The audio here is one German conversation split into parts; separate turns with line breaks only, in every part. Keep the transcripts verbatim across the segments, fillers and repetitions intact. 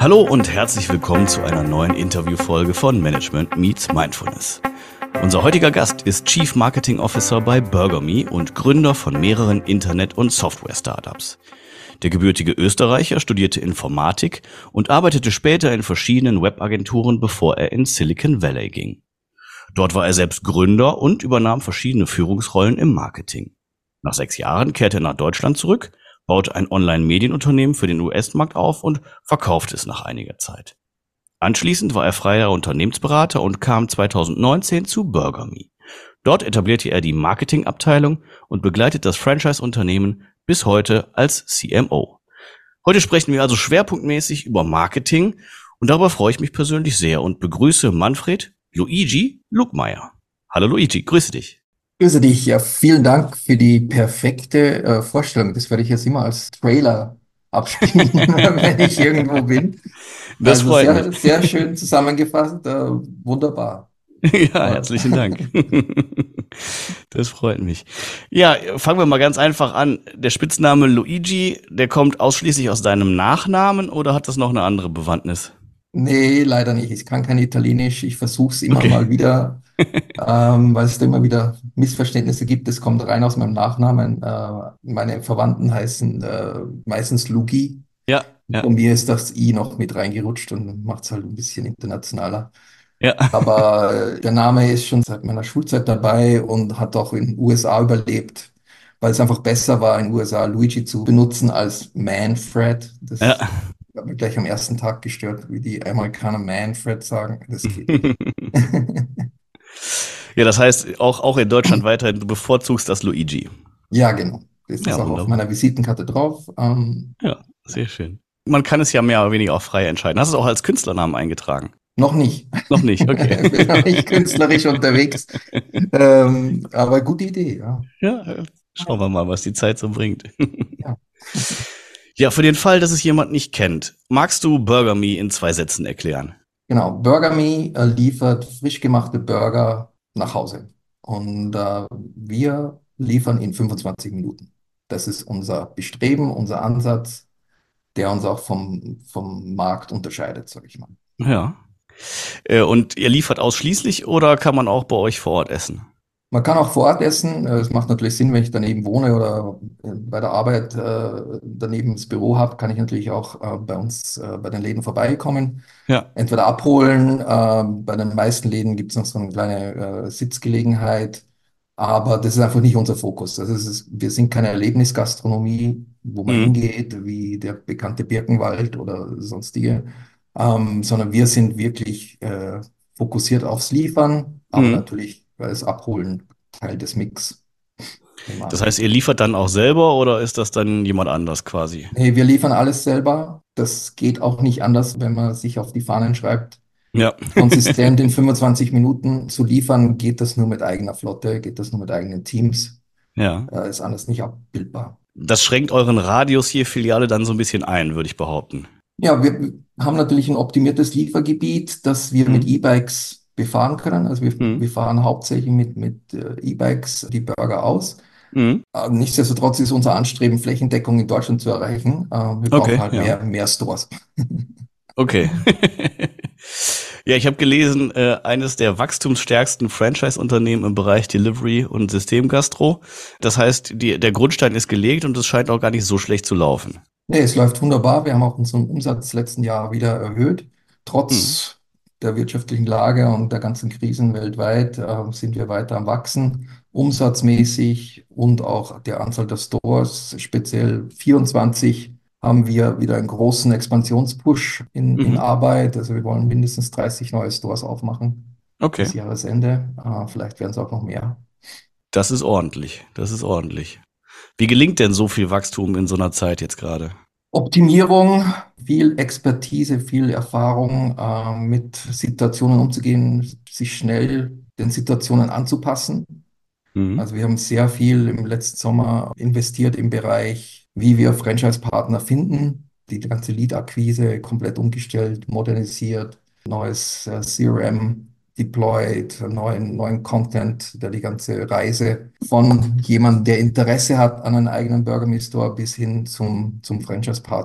Hallo und herzlich willkommen zu einer neuen Interviewfolge von Management Meets Mindfulness. Unser heutiger Gast ist Chief Marketing Officer bei Burgerme und Gründer von mehreren Internet- und Software-Startups. Der gebürtige Österreicher studierte Informatik und arbeitete später in verschiedenen Webagenturen, bevor er in Silicon Valley ging. Dort war er selbst Gründer und übernahm verschiedene Führungsrollen im Marketing. Nach sechs Jahren kehrte er nach Deutschland zurück, baute ein Online-Medienunternehmen für den U S-Markt auf und verkaufte es nach einiger Zeit. Anschließend war er freier Unternehmensberater und kam zweitausendneunzehn zu Burgerme. Dort etablierte er die Marketingabteilung und begleitet das Franchise-Unternehmen bis heute als C M O. Heute sprechen wir also schwerpunktmäßig über Marketing und darüber freue ich mich persönlich sehr und begrüße Manfred Luigi Lugmeier. Hallo Luigi, grüße dich.
Grüße dich. Ja, vielen Dank für die perfekte äh, Vorstellung. Das werde ich jetzt immer als Trailer abspielen, wenn ich irgendwo bin.
Das
Also
freut mich.
sehr, sehr schön zusammengefasst. Äh, wunderbar.
Ja,
Äh,
herzlichen Dank. Das freut mich. Ja, fangen wir mal ganz einfach an. Der Spitzname Luigi, der kommt ausschließlich aus deinem Nachnamen oder hat das noch eine andere Bewandtnis?
Nee, leider nicht. Ich kann kein Italienisch. Ich versuche es immer
Okay.
mal wieder, ähm, weil es da immer wieder Missverständnisse gibt. Das kommt rein aus meinem Nachnamen. Äh, meine Verwandten heißen äh, meistens Luigi.
Ja, ja,
Von mir ist das I noch mit reingerutscht und macht es halt ein bisschen internationaler.
ja.
Aber äh, der Name ist schon seit meiner Schulzeit dabei und hat auch in den U S A überlebt, weil es einfach besser war, in den U S A Luigi zu benutzen als Manfred.
Ja.
Das hat mich gleich am ersten Tag gestört, wie die Amerikaner Manfred sagen. Das geht nicht.
Ja, das heißt, auch, auch in Deutschland weiterhin, du bevorzugst das Luigi.
Ja, genau. Das ist
Ja,
auch auf
wunderbar.
meiner Visitenkarte drauf. Ähm,
Ja, sehr schön. Man kann es ja mehr oder weniger auch frei entscheiden. Hast du es auch als Künstlernamen eingetragen?
noch nicht.
Noch nicht, okay.
Ich bin noch nicht künstlerisch unterwegs. Ähm, aber gute Idee, ja.
Ja, äh, schauen wir mal, was die Zeit so bringt.
Ja.
Ja, für den Fall, dass es jemand nicht kennt, magst du Burgerme in zwei Sätzen erklären?
Genau, Burgerme äh, liefert frisch gemachte Burger nach Hause. Und äh, wir liefern in fünfundzwanzig Minuten. Das ist unser Bestreben, unser Ansatz, der uns auch vom, vom Markt unterscheidet, sage ich mal.
Ja. Äh, Und ihr liefert ausschließlich oder kann man auch bei euch vor Ort essen?
Man kann auch vor Ort essen. Äh, Es macht natürlich Sinn, wenn ich daneben wohne oder äh, bei der Arbeit äh, daneben das Büro habe, kann ich natürlich auch äh, bei uns äh, bei den Läden vorbeikommen.
Ja.
Entweder abholen. Äh, bei den meisten Läden gibt es noch so eine kleine äh, Sitzgelegenheit. Aber das ist einfach nicht unser Fokus. Also es ist, wir sind keine Erlebnisgastronomie, wo man
Mhm.
hingeht, wie der bekannte Birkenwald oder sonstige, ähm, sondern wir sind wirklich äh, fokussiert aufs Liefern, aber
Mhm.
natürlich, weil das Abholen Teil des Mix im
Das heißt, ihr
Marketing.
liefert dann auch selber oder ist das dann jemand anders quasi?
Nee, wir liefern alles selber. Das geht auch nicht anders, wenn man sich auf die Fahnen schreibt.
Ja.
Konsistent in fünfundzwanzig Minuten zu liefern, geht das nur mit eigener Flotte, geht das nur mit eigenen Teams,
Ja.
äh, ist anders nicht abbildbar.
Das schränkt euren Radius hier Filiale dann so ein bisschen ein, würde ich behaupten.
Ja, wir haben natürlich ein optimiertes Liefergebiet, das wir mit
Mhm.
E-Bikes befahren können. Also wir,
Mhm.
wir fahren hauptsächlich mit, mit äh, E-Bikes die Burger aus.
Mhm.
Äh, nichtsdestotrotz ist unser Anstreben, Flächendeckung in Deutschland zu erreichen. Äh, wir brauchen
Okay,
halt
ja.
mehr, mehr Stores.
Okay. Ja, ich habe gelesen, äh, eines der wachstumsstärksten Franchise-Unternehmen im Bereich Delivery und Systemgastro. Das heißt, die, der Grundstein ist gelegt und es scheint auch gar nicht so schlecht zu laufen.
Nee, es läuft wunderbar. Wir haben auch unseren Umsatz letzten Jahr wieder erhöht.
Mhm.
Trotz der wirtschaftlichen Lage und der ganzen Krisen weltweit äh, sind wir weiter am Wachsen, umsatzmäßig und auch der Anzahl der Stores, speziell vierundzwanzig, haben wir wieder einen großen Expansionspush in, in
Mhm.
Arbeit. Also wir wollen mindestens dreißig neue Stores aufmachen
Okay.
bis Jahresende. Äh, vielleicht werden es auch noch mehr.
Das ist ordentlich. Das ist ordentlich. Wie gelingt denn so viel Wachstum in so einer Zeit jetzt gerade?
Optimierung, viel Expertise, viel Erfahrung, äh, mit Situationen umzugehen, sich schnell den Situationen anzupassen.
Mhm.
Also wir haben sehr viel im letzten Sommer investiert im Bereich, wie wir Franchise-Partner finden, die ganze Lead-Akquise komplett umgestellt, modernisiert, neues äh, C R M deployed, neuen, neuen Content, der die ganze Reise von jemandem, der Interesse hat an einem eigenen Burger Me Store bis hin zum, zum Franchise-Partner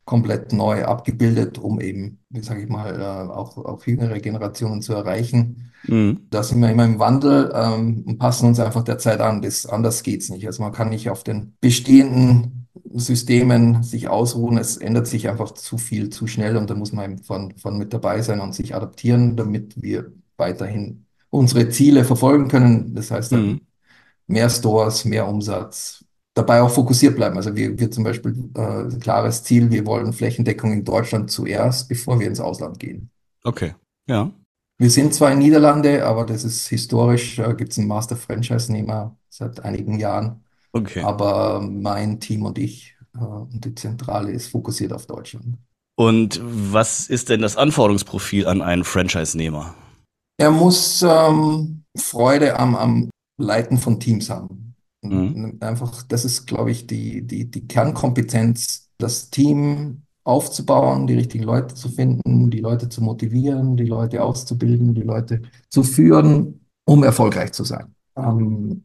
komplett neu abgebildet, um eben, wie sage ich mal, äh, auch, auch jüngere Generationen zu erreichen.
Mhm.
Da sind wir immer im Wandel ähm, und passen uns einfach der Zeit an. Das, anders geht's nicht. Also man kann nicht auf den bestehenden Systemen sich ausruhen. Es ändert sich einfach zu viel, zu schnell und da muss man eben von, von mit dabei sein und sich adaptieren, damit wir weiterhin unsere Ziele verfolgen können. Das heißt
Mhm.
dann mehr Stores, mehr Umsatz. Dabei auch fokussiert bleiben. Also wir, wir zum Beispiel äh, ein klares Ziel, wir wollen Flächendeckung in Deutschland zuerst, bevor wir ins Ausland gehen.
Okay. Ja.
Wir sind zwar in Niederlande, aber das ist historisch, äh, gibt es einen Master Franchise-Nehmer seit einigen Jahren.
Okay.
Aber mein Team und ich äh, und die Zentrale ist fokussiert auf Deutschland.
Und was ist denn das Anforderungsprofil an einen Franchise-Nehmer?
Er muss ähm, Freude am, am Leiten von Teams haben.
Mhm.
Und einfach, das ist, glaube ich, die, die, die Kernkompetenz, das Team aufzubauen, die richtigen Leute zu finden, die Leute zu motivieren, die Leute auszubilden, die Leute zu führen, um erfolgreich zu sein. Ähm,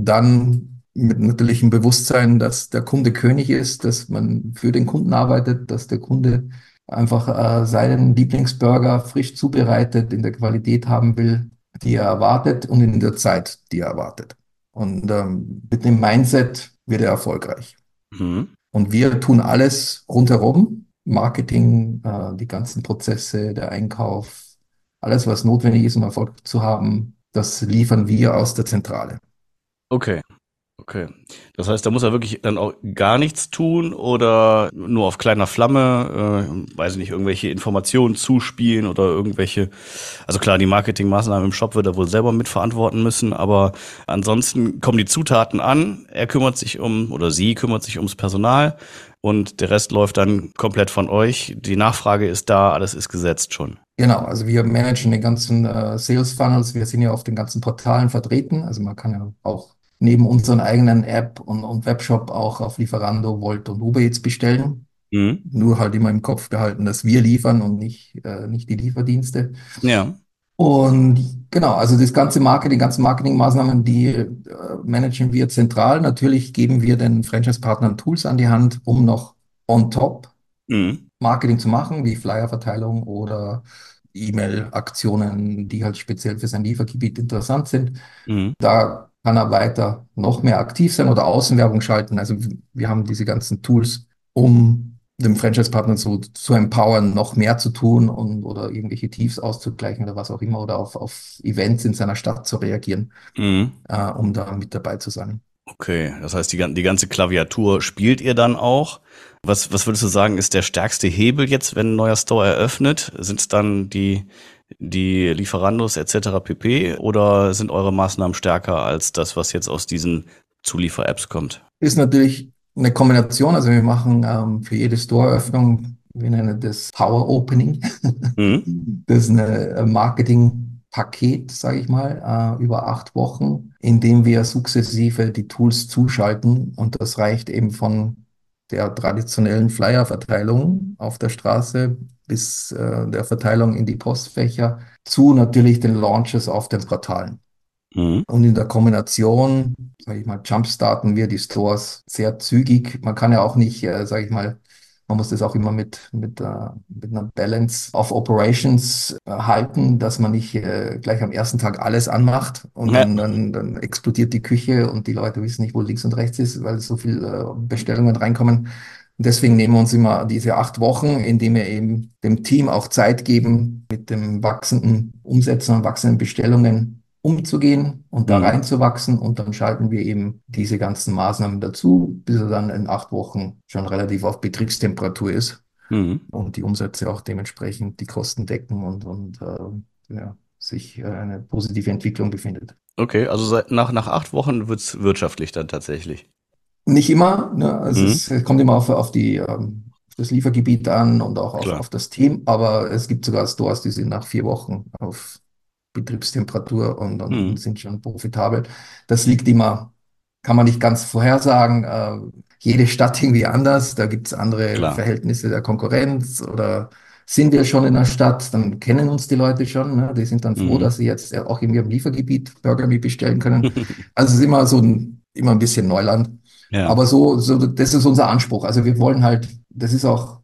dann mit natürlichem Bewusstsein, dass der Kunde König ist, dass man für den Kunden arbeitet, dass der Kunde einfach äh, seinen Lieblingsburger frisch zubereitet in der Qualität haben will, die er erwartet und in der Zeit, die er erwartet. Und ähm, mit dem Mindset wird er erfolgreich.
Mhm.
Und wir tun alles rundherum, Marketing, äh, die ganzen Prozesse, der Einkauf, alles, was notwendig ist, um Erfolg zu haben, das liefern wir aus der Zentrale.
Okay. Okay. Das heißt, da muss er wirklich dann auch gar nichts tun oder nur auf kleiner Flamme, äh, weiß ich nicht, irgendwelche Informationen zuspielen oder irgendwelche, also klar, die Marketingmaßnahmen im Shop wird er wohl selber mitverantworten müssen, aber ansonsten kommen die Zutaten an, er kümmert sich um, oder sie kümmert sich ums Personal und der Rest läuft dann komplett von euch. Die Nachfrage ist da, alles ist gesetzt schon.
Genau, also wir managen den ganzen äh, Sales Funnels. Wir sind ja auf den ganzen Portalen vertreten. Also man kann ja auch neben unseren eigenen App und, und Webshop auch auf Lieferando, Volt und Uber Eats bestellen.
Mhm.
Nur halt immer im Kopf behalten, dass wir liefern und nicht, äh, nicht die Lieferdienste.
Ja.
Und genau, also das ganze Marketing, die ganzen Marketingmaßnahmen, die äh, managen wir zentral. Natürlich geben wir den Franchise-Partnern Tools an die Hand, um noch on top
Mhm.
Marketing zu machen, wie Flyer-Verteilung oder E-Mail-Aktionen, die halt speziell für sein Liefergebiet interessant sind.
Mhm.
Da kann er weiter noch mehr aktiv sein oder Außenwerbung schalten. Also wir haben diese ganzen Tools, um dem Franchise-Partner so zu empowern, noch mehr zu tun und oder irgendwelche Tiefs auszugleichen oder was auch immer oder auf, auf Events in seiner Stadt zu reagieren,
Mhm.
äh, um da mit dabei zu sein.
Okay, das heißt, die, gan- die ganze Klaviatur spielt ihr dann auch. Was, was würdest du sagen, ist der stärkste Hebel jetzt, wenn ein neuer Store eröffnet? Sind es dann die, die Lieferandos et cetera pp. Oder sind eure Maßnahmen stärker als das, was jetzt aus diesen Zuliefer-Apps kommt?
Ist natürlich eine Kombination. Also wir machen ähm, für jede Store-Eröffnung, wir nennen das Power Opening.
Mhm.
Das ist ein Marketing-Paket, sage ich mal, äh, über acht Wochen, in dem wir sukzessive die Tools zuschalten. Und das reicht eben von der traditionellen Flyer-Verteilung auf der Straße bis äh, der Verteilung in die Postfächer zu natürlich den Launches auf den Portalen.
Mhm.
Und in der Kombination, sage ich mal, jumpstarten wir die Stores sehr zügig. Man kann ja auch nicht, äh, sage ich mal, man muss das auch immer mit, mit, äh, mit einer Balance of Operations äh, halten, dass man nicht äh, gleich am ersten Tag alles anmacht und
Ja.
dann, dann, dann explodiert die Küche und die Leute wissen nicht, wo links und rechts ist, weil so viele äh, Bestellungen reinkommen. Und deswegen nehmen wir uns immer diese acht Wochen, indem wir eben dem Team auch Zeit geben, mit dem wachsenden Umsätzen und wachsenden Bestellungen umzugehen und da
Mhm.
reinzuwachsen. Und dann schalten wir eben diese ganzen Maßnahmen dazu, bis er dann in acht Wochen schon relativ auf Betriebstemperatur ist
Mhm.
und die Umsätze auch dementsprechend die Kosten decken und, und äh, ja, sich äh, eine positive Entwicklung befindet.
Okay, also seit, nach, nach acht Wochen wird's wirtschaftlich dann tatsächlich.
Nicht immer, ne? Also
Mhm.
es, es kommt immer auf, auf die, ähm, auf das Liefergebiet an und auch auf,
Klar.
auf das Team, aber es gibt sogar Stores, die sind nach vier Wochen auf Betriebstemperatur und, und
Mhm.
sind schon profitabel. Das liegt immer, kann man nicht ganz vorhersagen. Äh, jede Stadt irgendwie anders, da gibt es andere
Klar.
Verhältnisse der Konkurrenz oder sind wir schon in der Stadt, dann kennen uns die Leute schon. Ne? Die sind dann froh,
Mhm.
dass sie jetzt auch in ihrem Liefergebiet Burger Meat bestellen können. Also es ist immer so ein, immer ein bisschen Neuland.
Ja.
Aber so, so, das ist unser Anspruch. Also wir wollen halt, das ist auch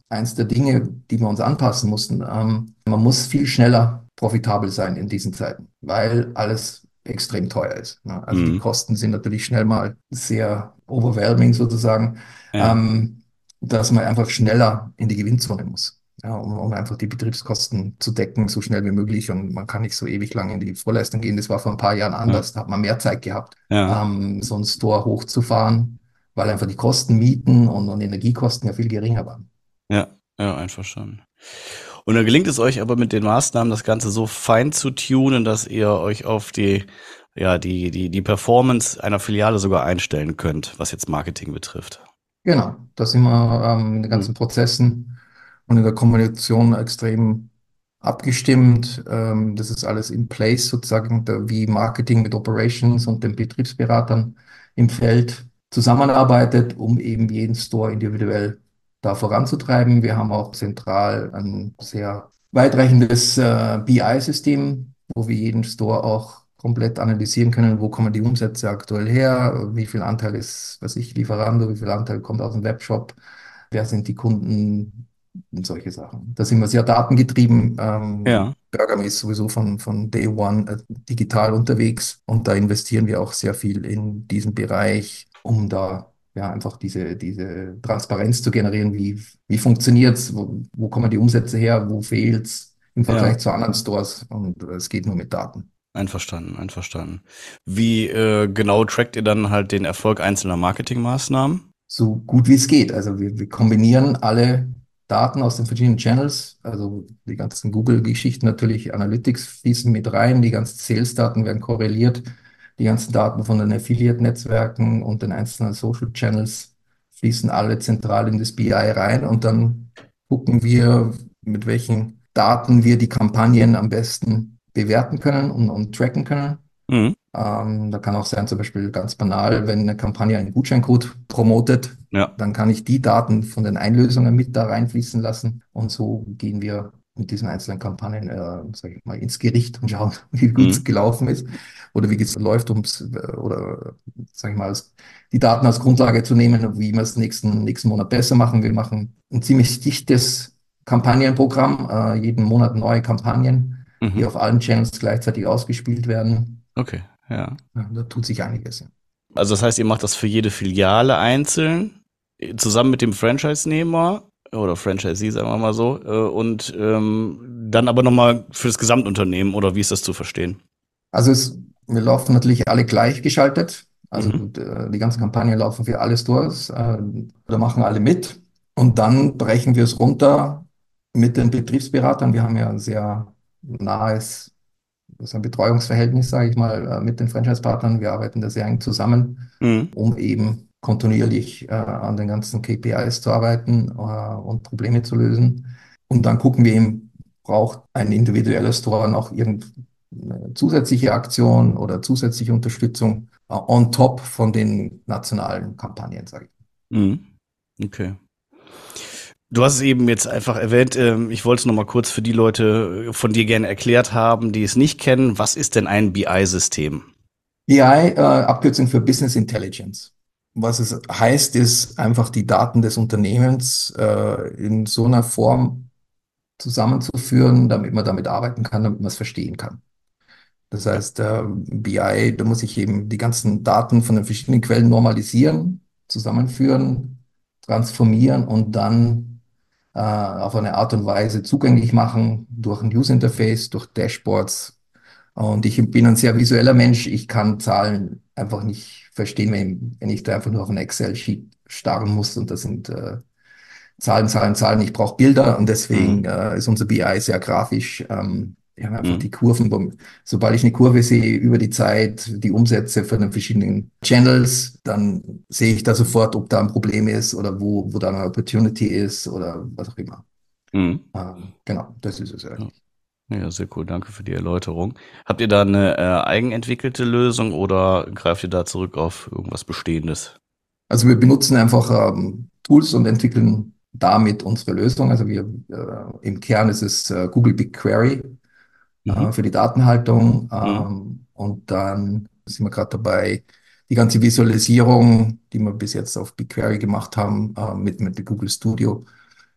eins der Dinge, die wir uns anpassen mussten. Ähm, man muss viel schneller profitabel sein in diesen Zeiten, weil alles extrem teuer ist. Ne? Also die
Mhm.
Kosten sind natürlich schnell mal sehr overwhelming sozusagen,
Ja,
ähm, dass man einfach schneller in die Gewinnzone muss. Ja, um, um einfach die Betriebskosten zu decken, so schnell wie möglich. Und man kann nicht so ewig lang in die Vorleistung gehen. Das war vor ein paar Jahren
ja,
anders. Da hat man mehr Zeit gehabt,
ja,
ähm, so einen Store hochzufahren, weil einfach die Kosten, Mieten und, und Energiekosten ja viel geringer waren.
ja, ja, einverstanden. Und dann gelingt es euch aber mit den Maßnahmen, das Ganze so fein zu tunen, dass ihr euch auf die, ja, die, die, die Performance einer Filiale sogar einstellen könnt, was jetzt Marketing betrifft.
Genau, da sind wir ähm, in den
Mhm.
ganzen Prozessen und in der Kommunikation extrem abgestimmt. Ähm, das ist alles in place sozusagen, da, wie Marketing mit Operations und den Betriebsberatern im Feld zusammenarbeitet, um eben jeden Store individuell da voranzutreiben. Wir haben auch zentral ein sehr weitreichendes äh, B I-System, wo wir jeden Store auch komplett analysieren können, wo kommen die Umsätze aktuell her, wie viel Anteil ist, was ich, Lieferando, wie viel Anteil kommt aus dem Webshop, wer sind die Kunden und solche Sachen. Da sind wir sehr datengetrieben. Ähm,
Ja,
Bergamo ist sowieso von, von Day One äh, digital unterwegs und da investieren wir auch sehr viel in diesen Bereich, um da ja einfach diese, diese Transparenz zu generieren. Wie, wie funktioniert's? Wo, wo kommen die Umsätze her? Wo fehlt's im
ja,
Vergleich zu anderen Stores? Und äh, es geht nur mit Daten.
einverstanden, einverstanden. Wie äh, genau trackt ihr dann halt den Erfolg einzelner Marketingmaßnahmen?
So gut wie es geht. Also wir, wir kombinieren alle Daten aus den verschiedenen Channels, also die ganzen Google-Geschichten natürlich, Analytics fließen mit rein, die ganzen Sales-Daten werden korreliert, die ganzen Daten von den Affiliate-Netzwerken und den einzelnen Social-Channels fließen alle zentral in das B I rein und dann gucken wir, mit welchen Daten wir die Kampagnen am besten bewerten können und, und tracken können.
Mhm.
Ähm, da kann auch sein, zum Beispiel ganz banal, wenn eine Kampagne einen Gutscheincode promotet,
Ja.
dann kann ich die Daten von den Einlösungen mit da reinfließen lassen. Und so gehen wir mit diesen einzelnen Kampagnen, äh, sage ich mal, ins Gericht und schauen, wie gut es
Mhm.
gelaufen ist oder wie es läuft, ums, äh, oder, sage ich mal, als, die Daten als Grundlage zu nehmen, wie wir es nächsten, nächsten Monat besser machen. Wir machen ein ziemlich dichtes Kampagnenprogramm, äh, jeden Monat neue Kampagnen, die
Mhm.
auf allen Channels gleichzeitig ausgespielt werden.
Okay, ja.
Ja, da tut sich einiges. Ja.
Also das heißt, ihr macht das für jede Filiale einzeln, äh, zusammen mit dem Franchise-Nehmer oder Franchisee, sagen wir mal so, äh, und ähm, dann aber nochmal für das Gesamtunternehmen oder wie ist das zu verstehen?
Also es, wir laufen natürlich alle gleichgeschaltet. Also
Mhm.
äh, die ganzen Kampagnen laufen für alle Stores. Äh, da machen alle mit. Und dann brechen wir es runter mit den Betriebsberatern. Wir haben ja ein sehr nahes, das ist ein Betreuungsverhältnis, sage ich mal, äh, mit den Franchise-Partnern. Wir arbeiten da sehr eng zusammen,
Mhm.
um eben kontinuierlich äh, an den ganzen K P Is zu arbeiten äh, und Probleme zu lösen. Und dann gucken wir eben, braucht ein individueller Store noch irgendeine zusätzliche Aktion oder zusätzliche Unterstützung äh, on top von den nationalen Kampagnen, sage ich.
Mhm. Okay. Du hast es eben jetzt einfach erwähnt, ähm, ich wollte es nochmal kurz für die Leute äh, von dir gerne erklärt haben, die es nicht kennen. Was ist denn ein B I-System?
B I, äh, Abkürzung für Business Intelligence. Was es heißt, ist einfach die Daten des Unternehmens äh, in so einer Form zusammenzuführen, damit man damit arbeiten kann, damit man es verstehen kann. Das
Ja.
heißt, äh, B I, da muss ich eben die ganzen Daten von den verschiedenen Quellen normalisieren, zusammenführen, transformieren und dann äh, auf eine Art und Weise zugänglich machen durch ein User Interface, durch Dashboards. Und ich bin ein sehr visueller Mensch. Ich kann Zahlen einfach nicht verstehen, wenn, wenn ich da einfach nur auf ein Excel-Sheet starren muss und das sind äh, Zahlen, Zahlen, Zahlen. Ich brauche Bilder und deswegen
Mhm.
äh, ist unser B I sehr grafisch. Ähm, wir haben einfach
Mhm.
die Kurven. Wo- Sobald ich eine Kurve sehe über die Zeit, die Umsätze von den verschiedenen Channels, dann sehe ich da sofort, ob da ein Problem ist oder wo, wo da eine Opportunity ist oder was auch immer.
Mhm.
Ähm, genau, das ist es
Ja.
eigentlich.
Ja, sehr cool. Danke für die Erläuterung. Habt ihr da eine äh, eigenentwickelte Lösung oder greift ihr da zurück auf irgendwas Bestehendes?
Also wir benutzen einfach ähm, Tools und entwickeln damit unsere Lösung. Also wir äh, im Kern ist es äh, Google BigQuery
Mhm.
äh, für die Datenhaltung.
Mhm.
Ähm, und dann sind wir gerade dabei, die ganze Visualisierung, die wir bis jetzt auf BigQuery gemacht haben, äh, mit, mit Google Studio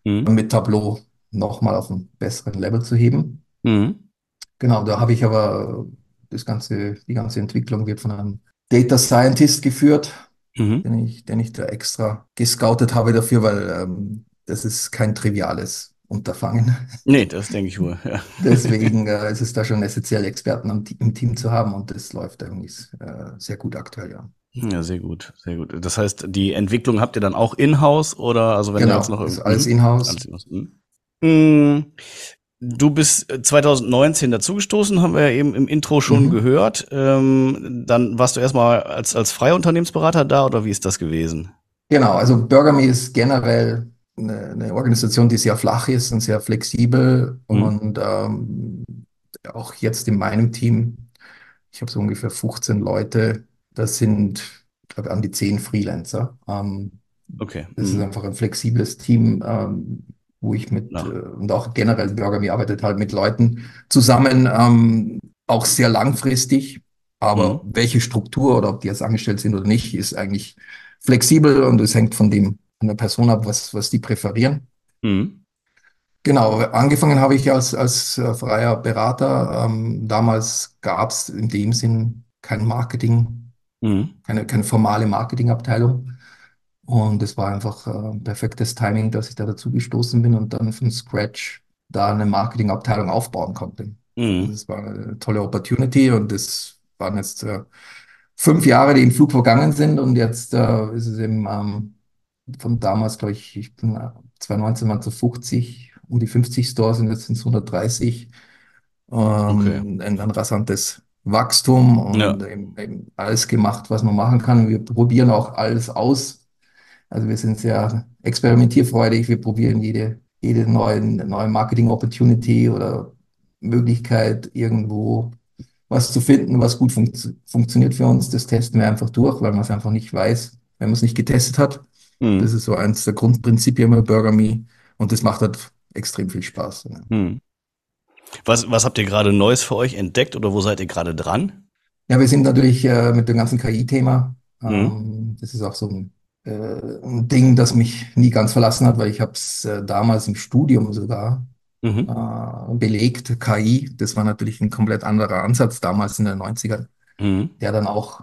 Mhm.
mit Tableau nochmal auf einen besseren Level zu heben.
Mhm.
Genau, da habe ich aber das ganze, die ganze Entwicklung wird von einem Data Scientist geführt,
Mhm.
den ich, den ich da extra gescoutet habe dafür, weil ähm, das ist kein triviales Unterfangen.
Nee, das denke ich wohl. Ja.
Deswegen äh, ist es da schon essentiell, Experten am, Te- im Team zu haben und das läuft irgendwie äh, sehr gut aktuell, ja.
Ja, sehr gut, sehr gut. Das heißt, die Entwicklung habt ihr dann auch in-house oder also wenn da jetzt
Genau,
noch
ist
irgend-
alles
mhm.
in-house.
Alles in-house. Mhm. Mhm. Du bist äh, zwanzig neunzehn dazugestoßen, haben wir ja eben im Intro schon
Mhm.
gehört. Ähm, dann warst du erstmal als, als freier Unternehmensberater da oder wie ist das gewesen?
Genau, also BurgerMe ist generell eine, eine Organisation, die sehr flach ist und sehr flexibel
Mhm.
und ähm, auch jetzt in meinem Team, ich habe so ungefähr fünfzehn Leute, das sind, ich glaube, an die zehn Freelancer. Ähm,
Okay.
das ist
Mhm.
einfach ein flexibles Team, ähm, wo ich mit, äh,
Ja.
und auch generell BurgerMe arbeitet halt mit Leuten zusammen, ähm, auch sehr langfristig. Aber
Mhm.
welche Struktur oder ob die jetzt angestellt sind oder nicht, ist eigentlich flexibel und es hängt von dem, von der Person ab, was, was die präferieren.
Mhm.
Genau, angefangen habe ich als, als äh, freier Berater. Ähm, damals gab es in dem Sinn kein Marketing,
Mhm.
keine, keine formale Marketingabteilung. Und es war einfach äh, perfektes Timing, dass ich da dazu gestoßen bin und dann von Scratch da eine Marketingabteilung aufbauen konnte. Also
Mhm.
es war eine tolle Opportunity und es waren jetzt äh, fünf Jahre, die im Flug vergangen sind und jetzt äh, ist es eben ähm, von damals, glaube ich, ich bin äh, zwanzig neunzehn waren es so fünfzig, um die fünfzig Stores und jetzt sind es hundertdreißig.
Okay.
Ähm, ein, ein rasantes Wachstum
Ja.
und eben, eben alles gemacht, was man machen kann. Wir probieren auch alles aus. Also wir sind sehr experimentierfreudig. Wir probieren jede, jede neue, neue Marketing-Opportunity oder Möglichkeit, irgendwo was zu finden, was gut funkt funktioniert für uns. Das testen wir einfach durch, weil man es einfach nicht weiß, wenn man es nicht getestet hat. Das
Mhm.
ist so eins der Grundprinzipien bei Burger Me und das macht halt extrem viel Spaß.
Mhm. Was, was habt ihr gerade Neues für euch entdeckt oder wo seid ihr gerade dran?
Ja, wir sind natürlich äh, mit dem ganzen K I-Thema.
Mhm.
Ähm, das ist auch so ein, äh, ein Ding, das mich nie ganz verlassen hat, weil ich habe es äh, damals im Studium sogar
Mhm.
äh, belegt, K I. Das war natürlich ein komplett anderer Ansatz damals in den Neunzigern,
Mhm.
der dann auch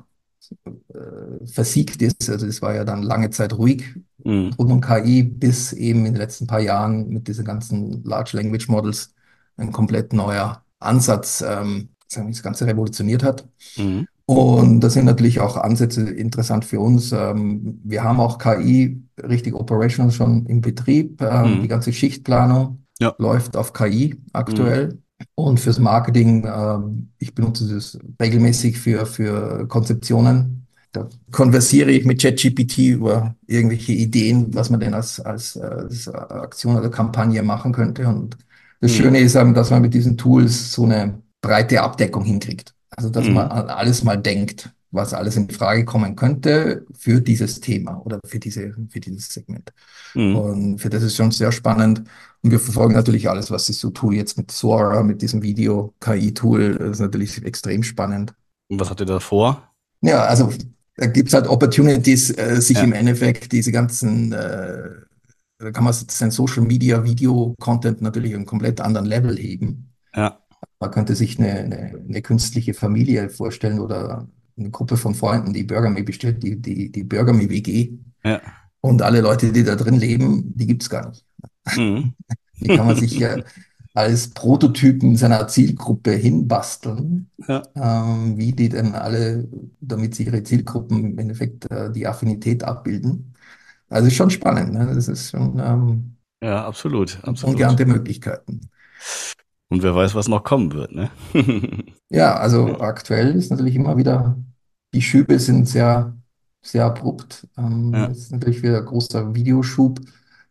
äh, versiegt ist. Also es war ja dann lange Zeit ruhig
Mhm.
rund um K I, bis eben in den letzten paar Jahren mit diesen ganzen Large Language Models ein komplett neuer Ansatz ähm, sagen wir, das Ganze revolutioniert hat.
Mhm.
Und das sind natürlich auch Ansätze interessant für uns. Ähm, wir haben auch K I richtig operational schon im Betrieb. Ähm, die
Mhm.
ganze Schichtplanung
Ja.
läuft auf K I
Mhm.
aktuell. Und fürs Marketing, ähm, ich benutze das regelmäßig für, für Konzeptionen. Da konversiere ich mit ChatGPT über irgendwelche Ideen, was man denn als, als, als Aktion oder Kampagne machen könnte. Und das Schöne
Mhm.
ist, ähm, dass man mit diesen Tools so eine breite Abdeckung hinkriegt. Also, dass man
Mhm.
an alles mal denkt, was alles in Frage kommen könnte für dieses Thema oder für diese, für dieses Segment.
Mhm.
Und für das ist schon sehr spannend. Und wir verfolgen natürlich alles, was sich so tut. Jetzt mit Sora, mit diesem Video-K I-Tool, das ist natürlich extrem spannend.
Und was habt ihr da vor?
Ja, also da gibt es halt Opportunities, äh, sich im
Ja.
Endeffekt diese ganzen, äh, da kann man sein Social Media, Video-Content natürlich auf einen komplett anderen Level heben.
Ja.
Man könnte sich eine, eine, eine künstliche Familie vorstellen oder eine Gruppe von Freunden, die Burger Me bestellt, die, die, die Burger Me W G.
Ja.
Und alle Leute, die da drin leben, die gibt es gar nicht.
Mhm.
Die kann man sich ja als Prototypen seiner Zielgruppe hinbasteln,
Ja.
ähm, wie die denn alle, damit sie ihre Zielgruppen im Endeffekt äh, die Affinität abbilden. Also ist schon spannend, ne? Das ist schon ähm,
Ja, absolut, absolut.
ungeahnte Möglichkeiten.
Und wer weiß, was noch kommen wird, ne?
Ja,
Ja.
also aktuell ist natürlich immer wieder, die Schübe sind sehr, sehr abrupt. Ähm,
Ja.
es ist natürlich wieder ein großer Videoschub.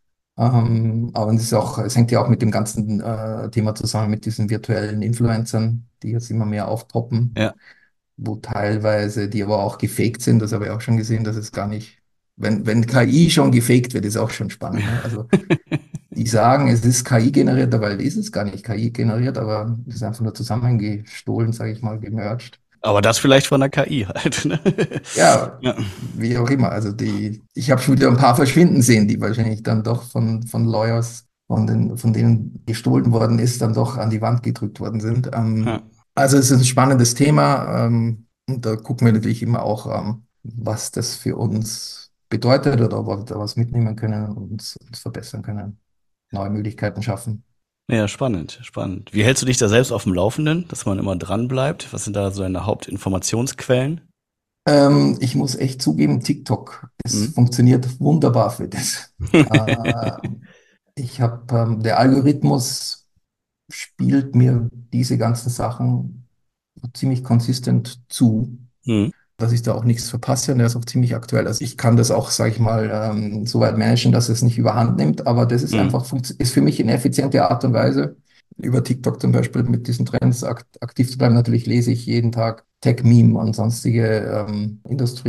Ähm, aber es ist auch, es hängt ja auch mit dem ganzen äh, Thema zusammen, mit diesen virtuellen Influencern, die jetzt immer mehr aufpoppen,
Ja.
wo teilweise die aber auch gefaked sind. Das habe ich auch schon gesehen, dass es gar nicht, wenn, wenn K I schon gefaked wird, ist auch schon spannend. Ne? Also die sagen, es ist K I generiert, dabei ist es gar nicht K I generiert, aber es ist einfach nur zusammengestohlen, sage ich mal, gemerged.
Aber das vielleicht von der K I halt, ne?
Ja,
Ja.
wie auch immer. Also die, ich habe schon wieder ein paar verschwinden sehen, die wahrscheinlich dann doch von, von Lawyers, von den, von denen gestohlen worden ist, dann doch an die Wand gedrückt worden sind.
Ja.
Ähm, also es ist ein spannendes Thema. Ähm, und da gucken wir natürlich immer auch, ähm, was das für uns bedeutet oder ob wir da was mitnehmen können und uns, uns verbessern können, neue Möglichkeiten schaffen.
Ja, spannend, spannend. Wie hältst du dich da selbst auf dem Laufenden, dass man immer dran bleibt? Was sind da so deine Hauptinformationsquellen?
Ähm, ich muss echt zugeben, TikTok, es
Hm?
funktioniert wunderbar für das. Äh, Ich habe, ähm, der Algorithmus spielt mir diese ganzen Sachen ziemlich konsistent zu,
Hm?
dass ich da auch nichts verpasse und der ist auch ziemlich aktuell. Also ich kann das auch, sage ich mal, ähm, so weit managen, dass es nicht überhand nimmt, aber das ist
Hm?
einfach, funktio- ist für mich eine effiziente Art und Weise, über TikTok zum Beispiel mit diesen Trends akt aktiv zu bleiben. Natürlich lese ich jeden Tag Tech-Meme und sonstige ähm,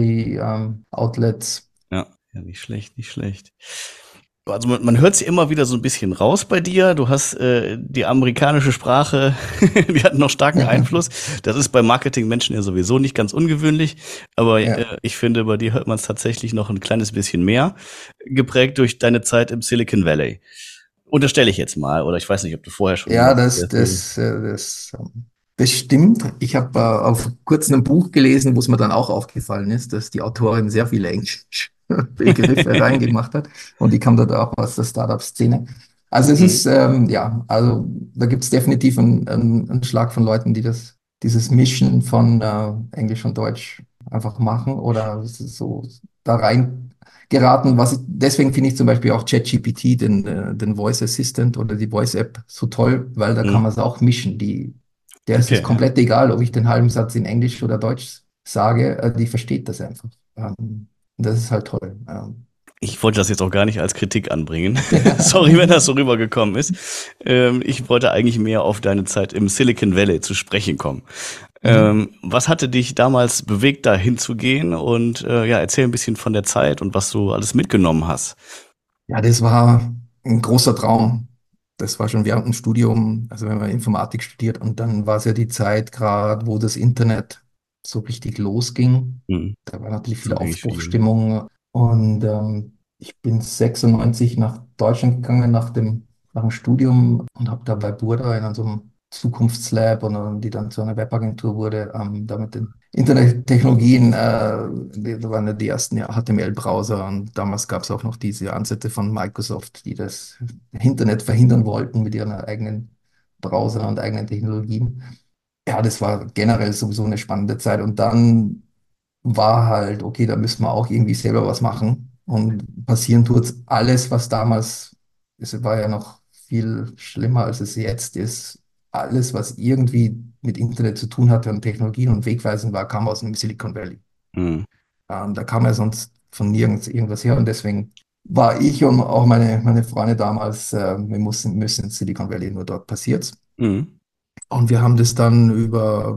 Industrie-Outlets.
Ja, ja, nicht schlecht, nicht schlecht. Also man, man hört sie immer wieder so ein bisschen raus bei dir. Du hast äh, die amerikanische Sprache, die hat noch starken Einfluss. Das ist bei Marketingmenschen ja sowieso nicht ganz ungewöhnlich. Aber
Ja.
äh, ich finde, bei dir hört man es tatsächlich noch ein kleines bisschen mehr, geprägt durch deine Zeit im Silicon Valley. Unterstelle ich jetzt mal, oder ich weiß nicht, ob du vorher schon
Ja,
dort
das,
wärst.
das, äh, das, ähm, das stimmt. Ich habe äh, auf kurz ein Buch gelesen, wo es mir dann auch aufgefallen ist, dass die Autorin sehr viele englische Begriffe reingemacht hat. Und die kam dort auch aus der Startup-Szene. Also es
Mhm.
ist, ähm, ja, also da gibt es definitiv einen, einen, einen Schlag von Leuten, die das, dieses Mischen von äh, Englisch und Deutsch einfach machen oder so da rein geraten. Was ich, deswegen finde ich zum Beispiel auch ChatGPT, den, äh, den Voice Assistant oder die Voice App so toll, weil da kann
Mhm.
man es auch mischen. Die, der ist es
Okay, ja.
komplett egal, ob ich den halben Satz in Englisch oder Deutsch sage, äh, die versteht das einfach. Ähm, das ist halt toll. Ähm,
Ich wollte das jetzt auch gar nicht als Kritik anbringen. Sorry, wenn das so rübergekommen ist. Ähm, ich wollte eigentlich mehr auf deine Zeit im Silicon Valley zu sprechen kommen.
mhm.
Ähm, was hatte dich damals bewegt, da hinzugehen? Und äh, ja, erzähl ein bisschen von der Zeit und was du alles mitgenommen hast.
Ja, das war ein großer Traum. Das war schon während dem Studium, also wenn man Informatik studiert und dann war es ja die Zeit gerade, wo das Internet so richtig losging.
Hm.
Da war natürlich
So
viel
eigentlich für jeden.
Aufbruchstimmung und ähm, ich bin sechsundneunzig nach Deutschland gegangen nach dem, nach dem Studium und habe da bei Burda in so einem Zukunftslab und, und die dann zu einer Webagentur wurde, ähm, da mit den Internettechnologien, äh, die, da waren ja die ersten ja, H T M L-Browser und damals gab es auch noch diese Ansätze von Microsoft, die das Internet verhindern wollten mit ihren eigenen Browsern und eigenen Technologien. Ja, das war generell sowieso eine spannende Zeit und dann war halt, okay, da müssen wir auch irgendwie selber was machen. Und passieren tut's alles, was damals, es war ja noch viel schlimmer, als es jetzt ist. Alles, was irgendwie mit Internet zu tun hatte und Technologien und Wegweisend war, kam aus dem Silicon Valley.
Hm.
Ähm, da kam ja sonst von nirgends irgendwas her und deswegen war ich und auch meine, meine Freunde damals, äh, wir mussten, müssen in Silicon Valley, nur dort passiert's.
Hm.
Und wir haben das dann über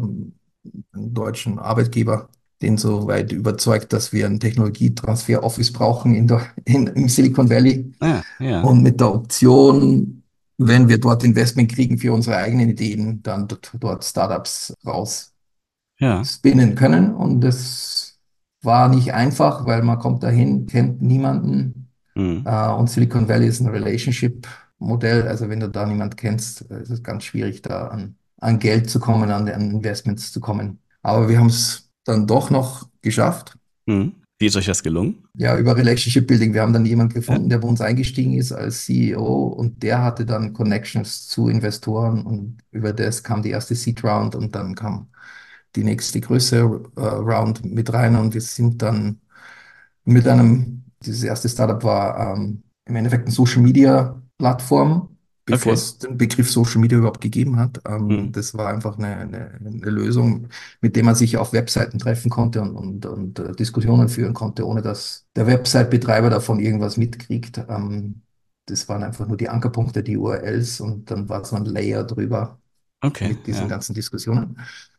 einen deutschen Arbeitgeber, den so weit überzeugt, dass wir ein Technologietransfer-Office brauchen in der, in, im Silicon Valley.
Ja, ja,
Und mit der Option, wenn wir dort Investment kriegen für unsere eigenen Ideen, dann dort, dort Startups raus
ja.
spinnen können. Und das war nicht einfach, weil man kommt dahin, kennt niemanden.
Hm.
Äh, und Silicon Valley ist ein Relationship-Modell. Also wenn du da niemand kennst, äh, ist es ganz schwierig, da an, an Geld zu kommen, an, an Investments zu kommen. Aber wir haben es dann doch noch geschafft.
Hm. Wie ist euch das gelungen?
Ja, über Relationship Building. Wir haben dann jemanden
Ja.
gefunden, der bei uns eingestiegen ist als C E O und der hatte dann Connections zu Investoren und über das kam die erste Seed Round und dann kam die nächste größere äh, Round mit rein und wir sind dann mit einem, dieses erste Startup war ähm, im Endeffekt eine Social Media Plattform, bevor
Okay.
es den Begriff Social Media überhaupt gegeben hat.
Hm.
Ähm, das war einfach eine, eine, eine Lösung, mit der man sich auf Webseiten treffen konnte und, und, und äh, Diskussionen führen konnte, ohne dass der Website-Betreiber davon irgendwas mitkriegt. Ähm, das waren einfach nur die Ankerpunkte, die U R Ls und dann war so ein Layer drüber
Okay,
mit diesen
ja.
ganzen Diskussionen.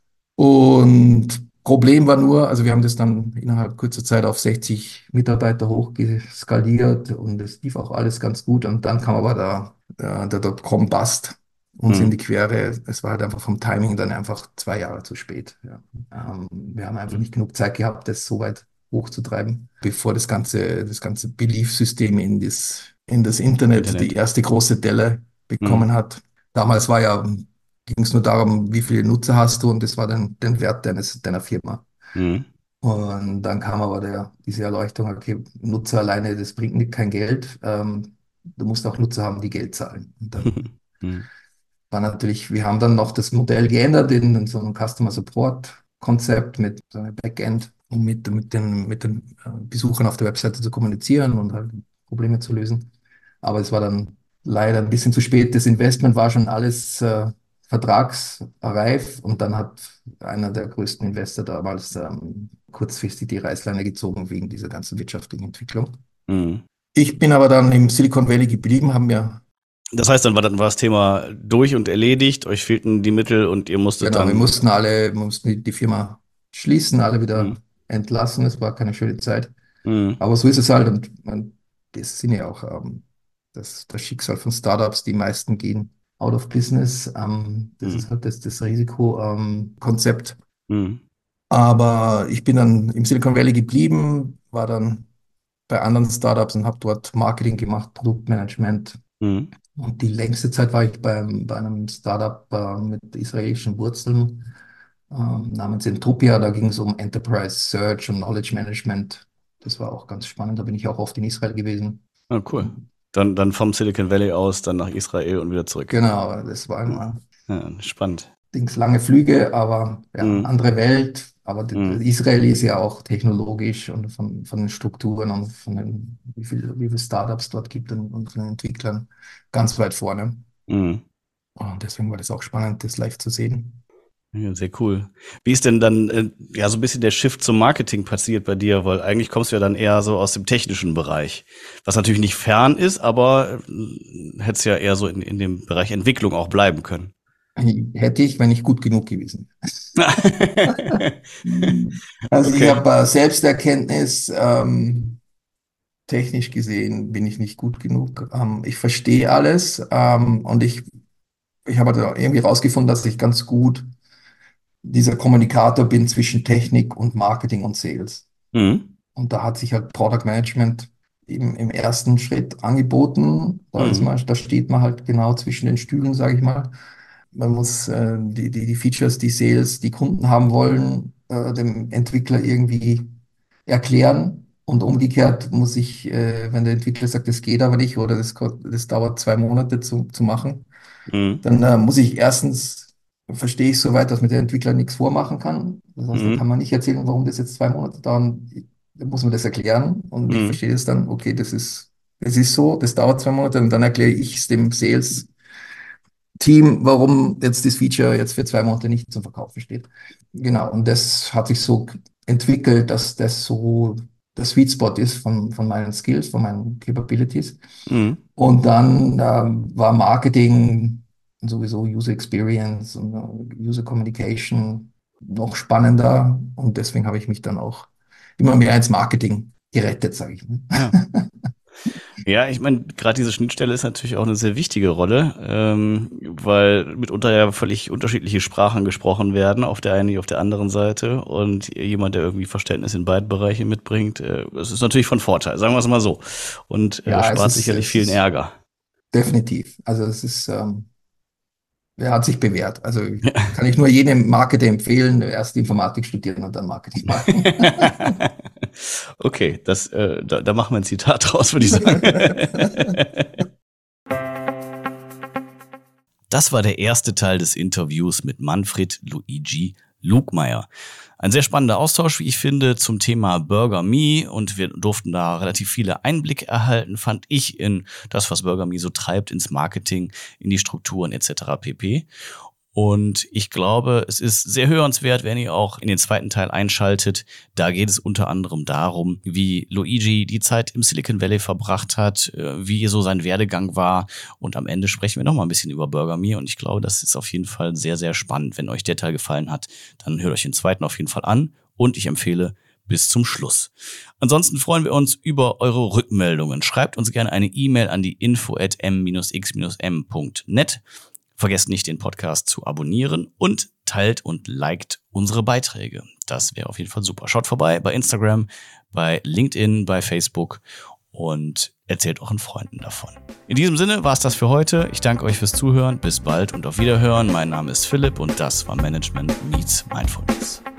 Und Problem war nur, also wir haben das dann innerhalb kurzer Zeit auf sechzig Mitarbeiter hochgeskaliert und es lief auch alles ganz gut. Und dann kam aber der, der, der Dotcom-Bust. uns in
Mhm.
die Quere. Es war halt einfach vom Timing dann einfach zwei Jahre zu spät. Ja. Ähm, wir haben einfach
Mhm.
nicht genug Zeit gehabt, das so weit hochzutreiben, bevor das ganze, das ganze Beliefsystem in das, in das Internet die
Internet.
erste große Delle
Mhm.
bekommen hat. Damals war ja, ging es nur darum, wie viele Nutzer hast du und das war dann der Wert deines, deiner Firma.
Mhm.
Und dann kam aber der, diese Erleuchtung, okay, Nutzer alleine, das bringt nicht kein Geld. Ähm, du musst auch Nutzer haben, die Geld zahlen. Und dann
Mhm.
war natürlich, wir haben dann noch das Modell geändert in, in so ein Customer Support Konzept mit so einem Backend, um mit, mit den, mit den äh, Besuchern auf der Webseite zu kommunizieren und halt Probleme zu lösen. Aber es war dann leider ein bisschen zu spät. Das Investment war schon alles äh, vertragsreif und dann hat einer der größten Investor damals ähm, kurzfristig die Reißleine gezogen wegen dieser ganzen wirtschaftlichen Entwicklung.
Mhm.
Ich bin aber dann im Silicon Valley geblieben, haben mir,
Das heißt, dann war, dann war das Thema durch und erledigt, euch fehlten die Mittel und ihr musstet
genau, wir
dann.
mussten alle, wir mussten die, die Firma schließen, alle
Mhm.
wieder entlassen. Es war keine schöne Zeit.
Mhm.
Aber so ist es halt und man, das sind ja auch ähm, das, das Schicksal von Startups. Die meisten gehen out of business. Ähm, das ist
Mhm.
halt das, das Risikokonzept. Ähm, Konzept.
Mhm.
Aber ich bin dann im Silicon Valley geblieben, war dann bei anderen Startups und habe dort Marketing gemacht, Produktmanagement.
Mhm.
Und die längste Zeit war ich beim, bei einem Startup äh, mit israelischen Wurzeln ähm, namens Entropia. Da ging es um Enterprise Search und Knowledge Management. Das war auch ganz spannend. Da bin ich auch oft in Israel gewesen.
Ah, cool.
Und
Dann, dann vom Silicon Valley aus, dann nach Israel und wieder zurück.
genau, das war
Mhm.
immer
Ja, spannend.
Dings lange Flüge, aber ja,
Mhm.
andere Welt. Aber die-
Mhm.
Israel ist ja auch technologisch und von, von den Strukturen und von den, wie viel, wie viele Startups dort gibt und, und von den Entwicklern ganz weit vorne.
Mhm.
Und deswegen war das auch spannend, das live zu sehen.
Ja, sehr cool. Wie ist denn dann äh, ja so ein bisschen der Shift zum Marketing passiert bei dir? Weil eigentlich kommst du ja dann eher so aus dem technischen Bereich, was natürlich nicht fern ist, aber äh, hättest ja eher so in, in dem Bereich Entwicklung auch bleiben können.
Hätte ich, wenn ich gut genug gewesen. Also ich
Okay.
habe äh, Selbsterkenntnis, ähm, technisch gesehen bin ich nicht gut genug. Ähm, ich verstehe alles ähm, und ich, ich habe halt irgendwie rausgefunden, dass ich ganz gut dieser Kommunikator bin zwischen Technik und Marketing und Sales.
Mhm.
Und da hat sich halt Product Management im, im ersten Schritt angeboten. Da ist
Mhm.
man, da steht man halt genau zwischen den Stühlen, sage ich mal. Man muss äh, die, die, die Features, die Sales, die Kunden haben wollen, äh, dem Entwickler irgendwie erklären. Und umgekehrt muss ich, äh, wenn der Entwickler sagt, das geht aber nicht oder das, ko- das dauert zwei Monate zu, zu machen,
Mhm.
dann äh, muss ich erstens, verstehe ich soweit, dass mir der Entwickler nichts vormachen kann. Das heißt, da
Mhm.
kann man nicht erzählen, warum das jetzt zwei Monate dauern. Da muss man das erklären und ich
Mhm.
verstehe es dann, okay, das ist, das ist so, das dauert zwei Monate und dann erkläre ich es dem Sales Team, warum jetzt das Feature jetzt für zwei Monate nicht zum Verkaufen steht. Genau, und das hat sich so entwickelt, dass das so der Sweet Spot ist von, von meinen Skills, von meinen Capabilities.
Mhm.
Und dann ähm, war Marketing und sowieso User Experience und äh, User Communication noch spannender. Und deswegen habe ich mich dann auch immer mehr ins Marketing gerettet, sage ich mal.
Ja. Ja, ich meine, gerade diese Schnittstelle ist natürlich auch eine sehr wichtige Rolle, ähm, weil mitunter ja völlig unterschiedliche Sprachen gesprochen werden, auf der einen wie auf der anderen Seite. Und jemand, der irgendwie Verständnis in beiden Bereichen mitbringt, äh, das ist natürlich von Vorteil, sagen wir es mal so. Und äh,
Ja, es
spart
ist,
sicherlich
es
vielen
ist
Ärger.
definitiv. Also es ist, ähm, er hat sich bewährt. Also kann ich nur jedem Marketer empfehlen, erst Informatik studieren und dann Marketing machen.
Okay, das, äh, da, da machen wir ein Zitat draus, würde ich sagen. Das war der erste Teil des Interviews mit Manfred Luigi Lugmeier. Ein sehr spannender Austausch, wie ich finde, zum Thema Burger Me und wir durften da relativ viele Einblicke erhalten, fand ich, in das, was Burger Me so treibt, ins Marketing, in die Strukturen et cetera pp. Und ich glaube, es ist sehr hörenswert, wenn ihr auch in den zweiten Teil einschaltet. Da geht es unter anderem darum, wie Luigi die Zeit im Silicon Valley verbracht hat, wie so sein Werdegang war. Und am Ende sprechen wir noch mal ein bisschen über Burger Me. Und ich glaube, das ist auf jeden Fall sehr, sehr spannend. Wenn euch der Teil gefallen hat, dann hört euch den zweiten auf jeden Fall an. Und ich empfehle bis zum Schluss. Ansonsten freuen wir uns über eure Rückmeldungen. Schreibt uns gerne eine E-Mail an die info at m x m punkt net. Vergesst nicht, den Podcast zu abonnieren und teilt und liked unsere Beiträge. Das wäre auf jeden Fall super. Schaut vorbei bei Instagram, bei LinkedIn, bei Facebook und erzählt euren Freunden davon. In diesem Sinne war es das für heute. Ich danke euch fürs Zuhören. Bis bald und auf Wiederhören. Mein Name ist Philipp und das war Management Meets Mindfulness.